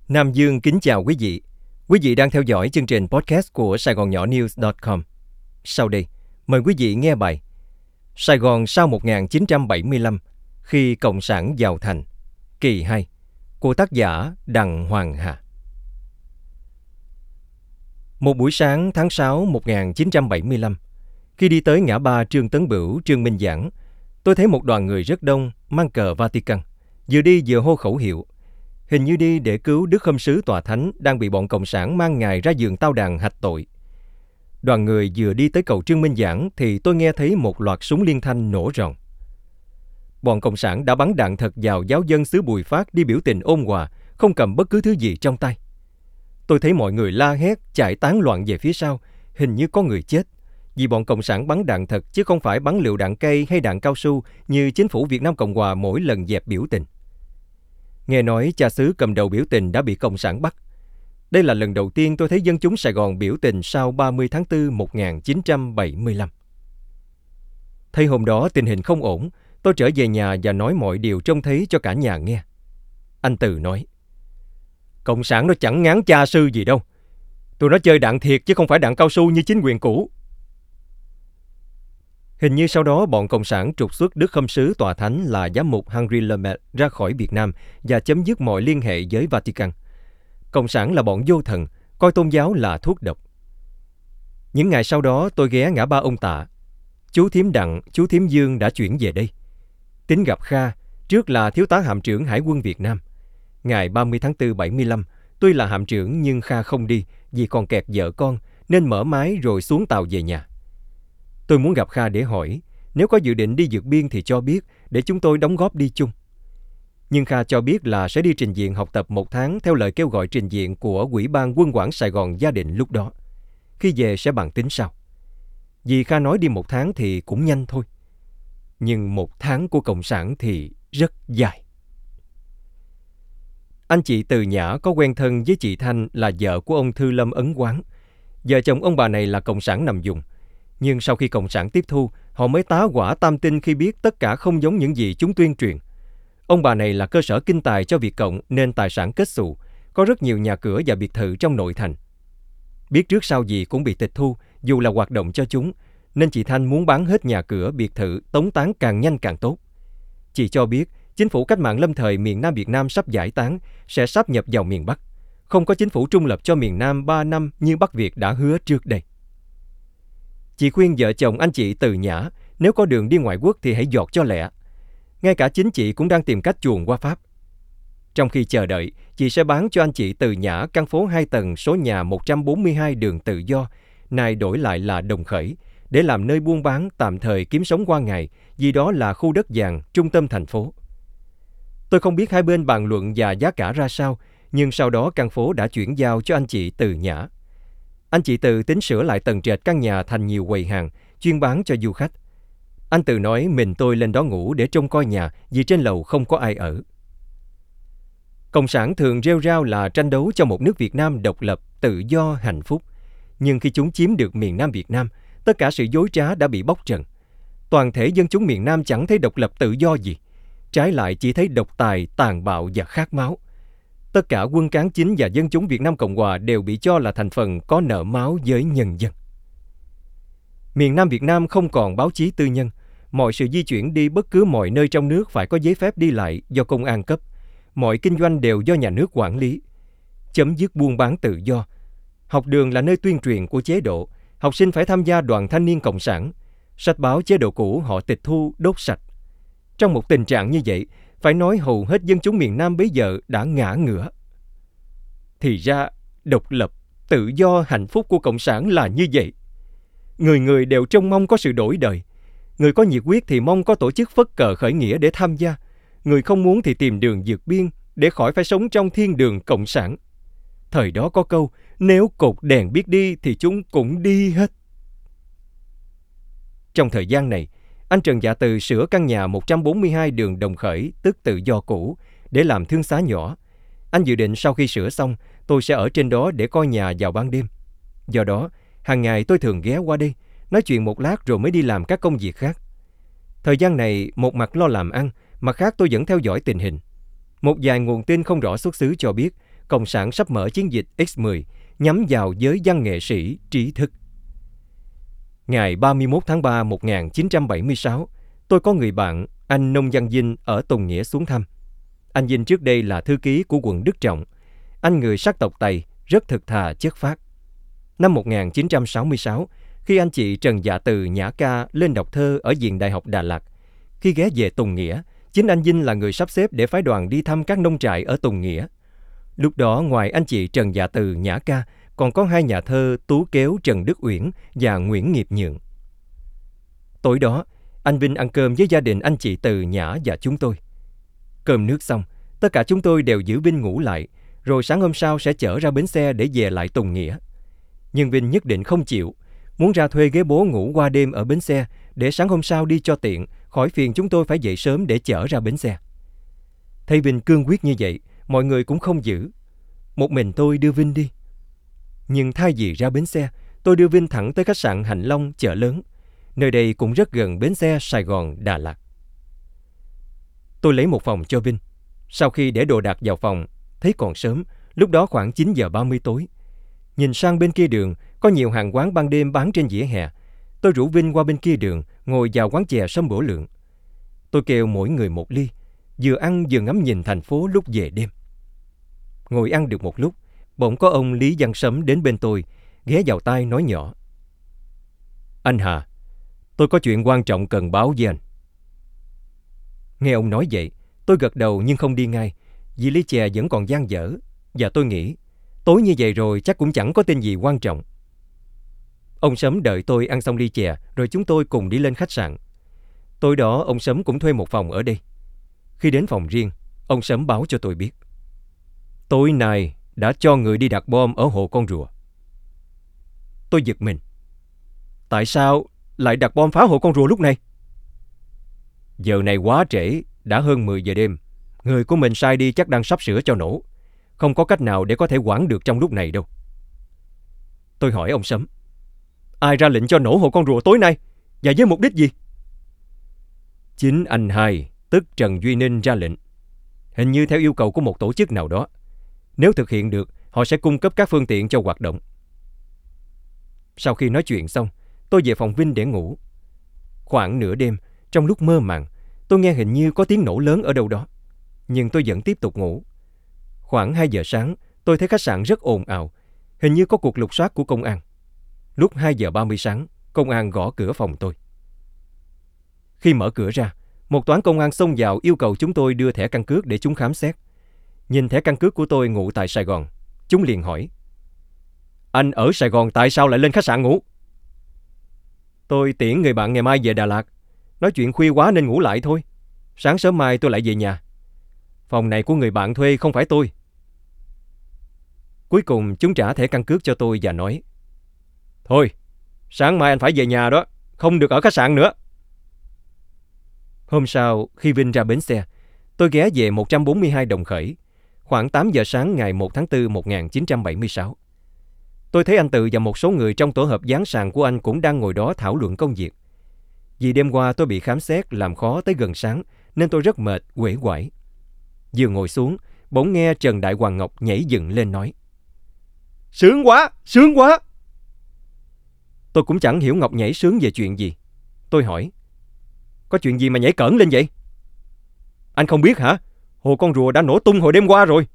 Nam Dương kính chào quý vị. Quý vị đang theo dõi chương trình podcast của SaigonNoNews.com. Sau đây, mời quý vị nghe bài Sài Gòn sau 1975, khi Cộng sản vào thành, kỳ 2, của tác giả Đặng Hoàng Hà. Một buổi sáng tháng 6 1975, khi đi tới ngã ba Trương Tấn Bửu, Trương Minh Giảng, tôi thấy một đoàn người rất đông mang cờ Vatican, vừa đi vừa hô khẩu hiệu. Hình như đi để cứu Đức Khâm sứ Tòa Thánh đang bị bọn Cộng sản mang ngài ra giường tao đàn hạch tội. Đoàn người vừa đi tới cầu Trương Minh Giảng thì tôi nghe thấy một loạt súng liên thanh nổ ròng. Bọn Cộng sản đã bắn đạn thật vào giáo dân xứ Bùi Phát đi biểu tình ôn hòa, không cầm bất cứ thứ gì trong tay. Tôi thấy mọi người la hét, chạy tán loạn về phía sau, hình như có người chết. Vì bọn Cộng sản bắn đạn thật chứ không phải bắn lựu đạn cây hay đạn cao su như chính phủ Việt Nam Cộng Hòa mỗi lần dẹp biểu tình. Nghe nói cha xứ cầm đầu biểu tình đã bị Cộng sản bắt. Đây là lần đầu tiên tôi thấy dân chúng Sài Gòn biểu tình sau 30 tháng 4 1975. Thấy hôm đó tình hình không ổn, tôi trở về nhà và nói mọi điều trông thấy cho cả nhà nghe. Anh Từ nói, Cộng sản nó chẳng ngán cha sư gì đâu. Tụi nó chơi đạn thiệt chứ không phải đạn cao su như chính quyền cũ. Hình như sau đó bọn Cộng sản trục xuất Đức Khâm sứ Tòa Thánh là giám mục Henri Lemaitre ra khỏi Việt Nam và chấm dứt mọi liên hệ với Vatican. Cộng sản là bọn vô thần, coi tôn giáo là thuốc độc. Những ngày sau đó tôi ghé ngã ba ông Tạ. Chú Thím Đặng, chú Thím Dương đã chuyển về đây. Tính gặp Kha, trước là thiếu tá hạm trưởng Hải quân Việt Nam. Ngày 30 tháng 4 75, tuy là hạm trưởng nhưng Kha không đi vì còn kẹt vợ con nên mở máy rồi xuống tàu về nhà. Tôi muốn gặp Kha để hỏi, nếu có dự định đi vượt biên thì cho biết để chúng tôi đóng góp đi chung. Nhưng Kha cho biết là sẽ đi trình diện học tập 1 tháng theo lời kêu gọi trình diện của Ủy ban Quân quản Sài Gòn gia định lúc đó. Khi về sẽ bàn tính sau. Vì Kha nói đi 1 tháng thì cũng nhanh thôi. Nhưng 1 tháng của Cộng sản thì rất dài. Anh chị Từ Nhã có quen thân với chị Thanh là vợ của ông Thư Lâm Ấn Quán. Vợ chồng ông bà này là Cộng sản nằm vùng. Nhưng sau khi Cộng sản tiếp thu, họ mới tá hỏa tam tinh khi biết tất cả không giống những gì chúng tuyên truyền. Ông bà này là cơ sở kinh tài cho Việt Cộng nên tài sản kết xù, có rất nhiều nhà cửa và biệt thự trong nội thành. Biết trước sau gì cũng bị tịch thu, dù là hoạt động cho chúng, nên chị Thanh muốn bán hết nhà cửa, biệt thự, tống tán càng nhanh càng tốt. Chị cho biết, chính phủ cách mạng lâm thời miền Nam Việt Nam sắp giải tán, sẽ sáp nhập vào miền Bắc. Không có chính phủ trung lập cho miền Nam 3 năm như Bắc Việt đã hứa trước đây. Chị khuyên vợ chồng anh chị Từ Nhã, nếu có đường đi ngoại quốc thì hãy dọt cho lẹ. Ngay cả chính chị cũng đang tìm cách chuồn qua Pháp. Trong khi chờ đợi, chị sẽ bán cho anh chị Từ Nhã căn phố 2 tầng số nhà 142 đường Tự Do, nay đổi lại là Đồng Khởi, để làm nơi buôn bán tạm thời kiếm sống qua ngày, vì đó là khu đất vàng trung tâm thành phố. Tôi không biết hai bên bàn luận và giá cả ra sao, nhưng sau đó căn phố đã chuyển giao cho anh chị Từ Nhã. Anh chị Từ tính sửa lại tầng trệt căn nhà thành nhiều quầy hàng, chuyên bán cho du khách. Anh Từ nói mình tôi lên đó ngủ để trông coi nhà vì trên lầu không có ai ở. Cộng sản thường rêu rao là tranh đấu cho một nước Việt Nam độc lập, tự do, hạnh phúc. Nhưng khi chúng chiếm được miền Nam Việt Nam, tất cả sự dối trá đã bị bóc trần. Toàn thể dân chúng miền Nam chẳng thấy độc lập tự do gì. Trái lại chỉ thấy độc tài, tàn bạo và khát máu. Tất cả quân cán chính và dân chúng Việt Nam Cộng Hòa đều bị cho là thành phần có nợ máu với nhân dân. Miền Nam Việt Nam không còn báo chí tư nhân. Mọi sự di chuyển đi bất cứ mọi nơi trong nước phải có giấy phép đi lại do công an cấp. Mọi kinh doanh đều do nhà nước quản lý. Chấm dứt buôn bán tự do. Học đường là nơi tuyên truyền của chế độ. Học sinh phải tham gia đoàn thanh niên cộng sản. Sách báo chế độ cũ họ tịch thu, đốt sạch. Trong một tình trạng như vậy, phải nói hầu hết dân chúng miền Nam bấy giờ đã ngã ngửa. Thì ra, độc lập, tự do, hạnh phúc của Cộng sản là như vậy. Người người đều trông mong có sự đổi đời. Người có nhiệt huyết thì mong có tổ chức phất cờ khởi nghĩa để tham gia. Người không muốn thì tìm đường vượt biên để khỏi phải sống trong thiên đường cộng sản. Thời đó có câu, nếu cột đèn biết đi thì chúng cũng đi hết. Trong thời gian này, anh Trần Dạ Từ sửa căn nhà 142 đường Đồng Khởi, tức Tự Do cũ, để làm thương xá nhỏ. Anh dự định sau khi sửa xong, tôi sẽ ở trên đó để coi nhà vào ban đêm. Do đó, hàng ngày tôi thường ghé qua đây, nói chuyện một lát rồi mới đi làm các công việc khác. Thời gian này, một mặt lo làm ăn, mặt khác tôi vẫn theo dõi tình hình. Một vài nguồn tin không rõ xuất xứ cho biết, Cộng sản sắp mở chiến dịch X10 nhắm vào giới văn nghệ sĩ trí thức. Ngày 31 tháng 3 1976, tôi có người bạn, anh Nông Văn Vinh ở Tùng Nghĩa xuống thăm. Anh Vinh trước đây là thư ký của quận Đức Trọng. Anh người sắc tộc Tây, rất thực thà chất phác. Năm 1966, khi anh chị Trần Dạ Từ nhả ca lên đọc thơ ở Viện Đại học Đà Lạt, khi ghé về Tùng Nghĩa, chính anh Vinh là người sắp xếp để phái đoàn đi thăm các nông trại ở Tùng Nghĩa. Lúc đó ngoài anh chị Trần Dạ Từ nhả ca, còn có hai nhà thơ Tú Kéo Trần Đức Uyển và Nguyễn Nghiệp Nhượng. Tối đó, anh Vinh ăn cơm với gia đình anh chị Từ Nhã và chúng tôi. Cơm nước xong, tất cả chúng tôi đều giữ Vinh ngủ lại, rồi sáng hôm sau sẽ chở ra bến xe để về lại Tùng Nghĩa. Nhưng Vinh nhất định không chịu, muốn ra thuê ghế bố ngủ qua đêm ở bến xe để sáng hôm sau đi cho tiện, khỏi phiền chúng tôi phải dậy sớm để chở ra bến xe. Thấy Vinh cương quyết như vậy, mọi người cũng không giữ. Một mình tôi đưa Vinh đi. Nhưng thay vì ra bến xe, tôi đưa Vinh thẳng tới khách sạn Hạnh Long, chợ lớn. Nơi đây cũng rất gần bến xe Sài Gòn, Đà Lạt. Tôi lấy một phòng cho Vinh. Sau khi để đồ đạc vào phòng, thấy còn sớm, lúc đó khoảng 9 giờ 30 tối. Nhìn sang bên kia đường, có nhiều hàng quán ban đêm bán trên vỉa hè. Tôi rủ Vinh qua bên kia đường, ngồi vào quán chè Sâm Bổ Lượng. Tôi kêu mỗi người một ly, vừa ăn vừa ngắm nhìn thành phố lúc về đêm. Ngồi ăn được một lúc, bỗng có ông Lý Văn Sấm đến bên tôi, ghé vào tai nói nhỏ: "Anh Hà, tôi có chuyện quan trọng cần báo với anh." Nghe ông nói vậy, tôi gật đầu nhưng không đi ngay, vì ly chè vẫn còn dang dở, và tôi nghĩ, tối như vậy rồi chắc cũng chẳng có tin gì quan trọng. Ông Sấm đợi tôi ăn xong ly chè, rồi chúng tôi cùng đi lên khách sạn. Tối đó, ông Sấm cũng thuê một phòng ở đây. Khi đến phòng riêng, ông Sấm báo cho tôi biết: "Tối nay đã cho người đi đặt bom ở hồ Con Rùa." Tôi giật mình. Tại sao lại đặt bom phá hồ Con Rùa lúc này? Giờ này quá trễ, đã hơn 10 giờ đêm. Người của mình sai đi chắc đang sắp sửa cho nổ. Không có cách nào để có thể quản được trong lúc này đâu. Tôi hỏi ông Sấm: "Ai ra lệnh cho nổ hồ Con Rùa tối nay? Và với mục đích gì?" "Chính anh hai, tức Trần Duy Ninh ra lệnh. Hình như theo yêu cầu của một tổ chức nào đó. Nếu thực hiện được, họ sẽ cung cấp các phương tiện cho hoạt động." Sau khi nói chuyện xong, tôi về phòng Vinh để ngủ. Khoảng nửa đêm, trong lúc mơ màng, tôi nghe hình như có tiếng nổ lớn ở đâu đó. Nhưng tôi vẫn tiếp tục ngủ. Khoảng 2 giờ sáng, tôi thấy khách sạn rất ồn ào. Hình như có cuộc lục soát của công an. Lúc 2 giờ 30 sáng, công an gõ cửa phòng tôi. Khi mở cửa ra, một toán công an xông vào yêu cầu chúng tôi đưa thẻ căn cước để chúng khám xét. Nhìn thẻ căn cước của tôi ngụ tại Sài Gòn, chúng liền hỏi: "Anh ở Sài Gòn tại sao lại lên khách sạn ngủ?" "Tôi tiễn người bạn ngày mai về Đà Lạt. Nói chuyện khuya quá nên ngủ lại thôi. Sáng sớm mai tôi lại về nhà. Phòng này của người bạn thuê không phải tôi." Cuối cùng chúng trả thẻ căn cước cho tôi và nói: "Thôi, sáng mai anh phải về nhà đó, không được ở khách sạn nữa." Hôm sau, khi Vinh ra bến xe, tôi ghé về 142 Đồng Khởi, khoảng 8 giờ sáng ngày 1 tháng 4 1976. Tôi thấy anh Từ và một số người trong tổ hợp dán sàn của anh cũng đang ngồi đó thảo luận công việc. Vì đêm qua tôi bị khám xét làm khó tới gần sáng, nên tôi rất mệt, uể oải. Vừa ngồi xuống, bỗng nghe Trần Đại Hoàng Ngọc nhảy dựng lên nói: "Sướng quá, sướng quá!" Tôi cũng chẳng hiểu Ngọc nhảy sướng về chuyện gì. Tôi hỏi: "Có chuyện gì mà nhảy cẫng lên vậy?" "Anh không biết hả? Hồ Con Rùa đã nổ tung hồi đêm qua rồi."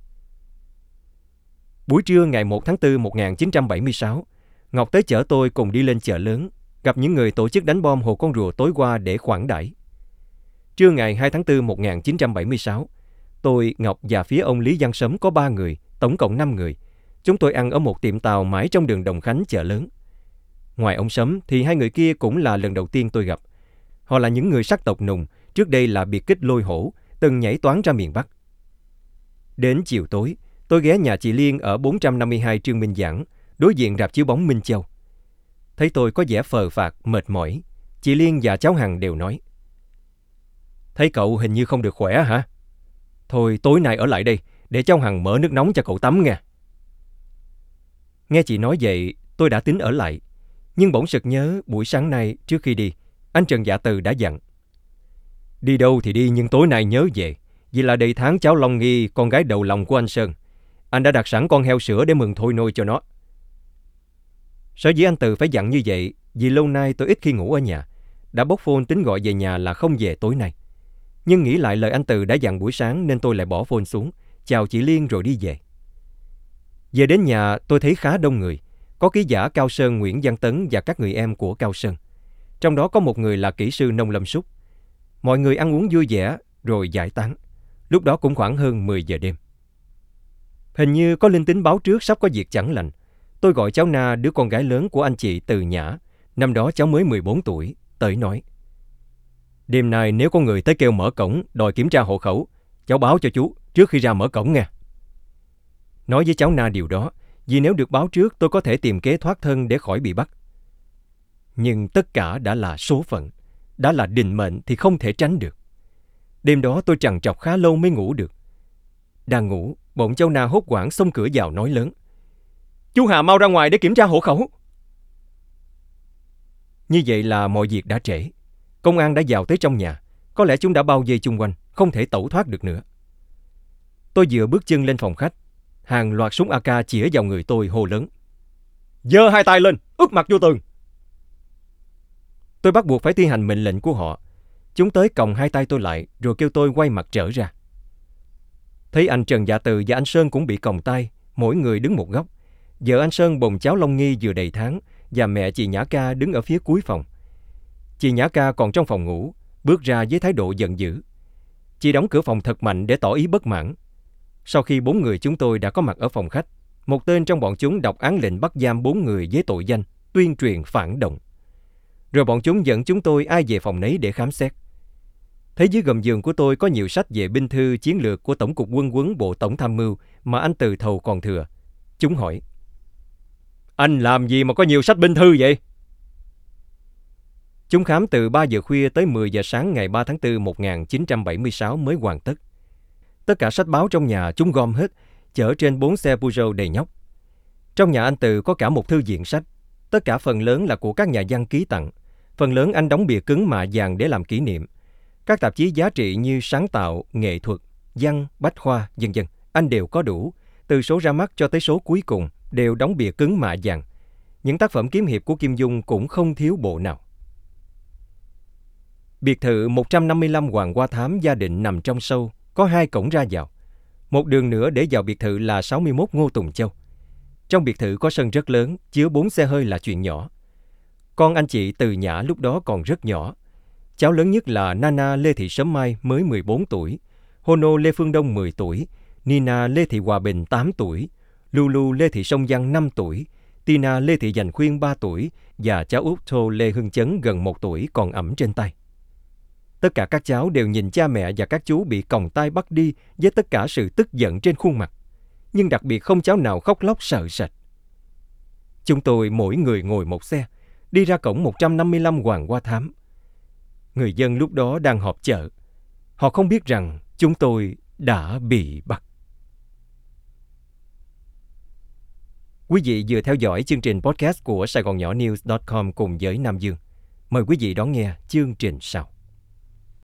Buổi trưa ngày 1 tháng 4 1976, Ngọc tới chở tôi cùng đi lên chợ lớn, gặp những người tổ chức đánh bom hồ Con Rùa tối qua để khoản đãi. Trưa ngày 2 tháng 4 1976, tôi, Ngọc và phía ông Lý Văn Sấm có 3 người, tổng cộng 5 người. Chúng tôi ăn ở một tiệm tàu mãi trong đường Đồng Khánh, chợ lớn. Ngoài ông Sấm thì 2 người kia cũng là lần đầu tiên tôi gặp. Họ là những người sắc tộc Nùng, trước đây là biệt kích Lôi Hổ, từng nhảy toán ra miền Bắc. Đến chiều tối, tôi ghé nhà chị Liên ở 452 Trương Minh Giảng, đối diện rạp chiếu bóng Minh Châu. Thấy tôi có vẻ phờ phạc, mệt mỏi, chị Liên và cháu Hằng đều nói: "Thấy cậu hình như không được khỏe hả? Thôi tối nay ở lại đây, để cháu Hằng mở nước nóng cho cậu tắm nha." Nghe chị nói vậy, tôi đã tính ở lại. Nhưng bỗng sực nhớ buổi sáng nay trước khi đi, anh Trần Dạ Từ đã dặn: "Đi đâu thì đi nhưng tối nay nhớ về, vì là đầy tháng cháu Long Nghi, con gái đầu lòng của anh Sơn. Anh đã đặt sẵn con heo sữa để mừng thôi nôi cho nó. Sở dĩ anh Từ phải dặn như vậy vì lâu nay tôi ít khi ngủ ở nhà. Đã bốc phone tính gọi về nhà là không về tối nay. Nhưng nghĩ lại lời anh Từ đã dặn buổi sáng nên tôi lại bỏ phone xuống, chào chị Liên rồi đi về. Về đến nhà tôi thấy khá đông người. Có ký giả Cao Sơn Nguyễn Văn Tấn và các người em của Cao Sơn. Trong đó có một người là kỹ sư nông lâm súc. Mọi người ăn uống vui vẻ rồi giải tán. Lúc đó cũng khoảng hơn 10 giờ đêm. Hình như có linh tính báo trước sắp có việc chẳng lành. Tôi gọi cháu Na, đứa con gái lớn của anh chị Từ Nhã. Năm đó cháu mới 14 tuổi, tới nói: đêm nay nếu có người tới kêu mở cổng đòi kiểm tra hộ khẩu, cháu báo cho chú trước khi ra mở cổng nghe. Nói với cháu Na điều đó, vì nếu được báo trước tôi có thể tìm kế thoát thân để khỏi bị bắt. Nhưng tất cả đã là số phận, đã là định mệnh thì không thể tránh được. Đêm đó tôi trằn trọc khá lâu mới ngủ được. Đang ngủ, bỗng cháu Na hốt hoảng xông cửa vào nói lớn: chú Hà mau ra ngoài để kiểm tra hộ khẩu. Như vậy là mọi việc đã trễ. Công an đã vào tới trong nhà. Có lẽ chúng đã bao vây chung quanh, không thể tẩu thoát được nữa. Tôi vừa bước chân lên phòng khách, hàng loạt súng AK chĩa vào người tôi hô lớn: giơ hai tay lên, úp mặt vô tường. Tôi bắt buộc phải thi hành mệnh lệnh của họ. Chúng tới còng hai tay tôi lại rồi kêu tôi quay mặt trở ra. Thấy anh Trần Dạ Từ và anh Sơn cũng bị còng tay, mỗi người đứng một góc. Vợ anh Sơn bồng cháu Long Nghi vừa đầy tháng và mẹ chị Nhã Ca đứng ở phía cuối phòng. Chị Nhã Ca còn trong phòng ngủ, bước ra với thái độ giận dữ. Chị đóng cửa phòng thật mạnh để tỏ ý bất mãn. Sau khi 4 người chúng tôi đã có mặt ở phòng khách, một tên trong bọn chúng đọc án lệnh bắt giam 4 người với tội danh tuyên truyền phản động. Rồi bọn chúng dẫn chúng tôi ai về phòng nấy để khám xét. Thấy dưới gầm giường của tôi có nhiều sách về binh thư chiến lược của Tổng cục Quân huấn Bộ Tổng tham mưu mà anh Từ thầu còn thừa. Chúng hỏi: anh làm gì mà có nhiều sách binh thư vậy? Chúng khám từ 3 giờ khuya tới 10 giờ sáng ngày 3 tháng 4 1976 mới hoàn tất. Tất cả sách báo trong nhà chúng gom hết, chở trên 4 xe Peugeot đầy nhóc. Trong nhà anh Từ có cả một thư viện sách. Tất cả phần lớn là của các nhà văn ký tặng. Phần lớn anh đóng bìa cứng mạ vàng để làm kỷ niệm. Các tạp chí giá trị như Sáng tạo, Nghệ thuật, Văn, Bách khoa, vân vân, anh đều có đủ. Từ số ra mắt cho tới số cuối cùng đều đóng bìa cứng mạ vàng. Những tác phẩm kiếm hiệp của Kim Dung cũng không thiếu bộ nào. Biệt thự 155 Hoàng Hoa Thám Gia Định nằm trong sâu, có 2 cổng ra vào. Một đường nữa để vào biệt thự là 61 Ngô Tùng Châu. Trong biệt thự có sân rất lớn, chứa 4 xe hơi là chuyện nhỏ. Con anh chị Từ Nhã lúc đó còn rất nhỏ. Cháu lớn nhất là Nana Lê Thị Sớm Mai mới 14 tuổi, Hono Lê Phương Đông 10 tuổi, Nina Lê Thị Hòa Bình 8 tuổi, Lulu Lê Thị Sông Giang 5 tuổi, Tina Lê Thị Dành Khuyên 3 tuổi và cháu út Thô Lê Hưng Chấn gần 1 tuổi còn ẵm trên tay. Tất cả các cháu đều nhìn cha mẹ và các chú bị còng tay bắt đi với tất cả sự tức giận trên khuôn mặt. Nhưng đặc biệt không cháu nào khóc lóc sợ sệt. Chúng tôi mỗi người ngồi một xe, đi ra cổng 155 Hoàng Hoa Thám. Người dân lúc đó đang họp chợ. Họ không biết rằng chúng tôi đã bị bắt. Quý vị vừa theo dõi chương trình podcast của SaigonNhõ News.com cùng với Nam Dương. Mời quý vị đón nghe chương trình sau.